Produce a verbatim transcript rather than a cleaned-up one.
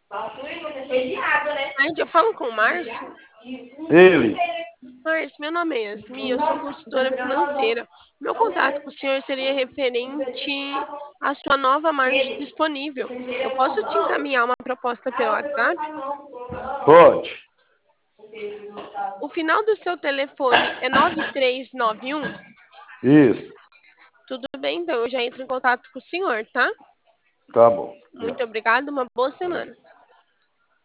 Tarde, eu falo com o Márcio. Ele. Márcio, meu nome é Yasmin, eu sou consultora financeira. Meu contato com o senhor seria referente à sua nova margem disponível. Eu posso te encaminhar uma proposta pelo WhatsApp? Pode. O final do seu telefone é nove três nove um? Isso. Tudo bem, então eu já entro em contato com o senhor, tá? Tá bom. Muito obrigada, uma boa semana.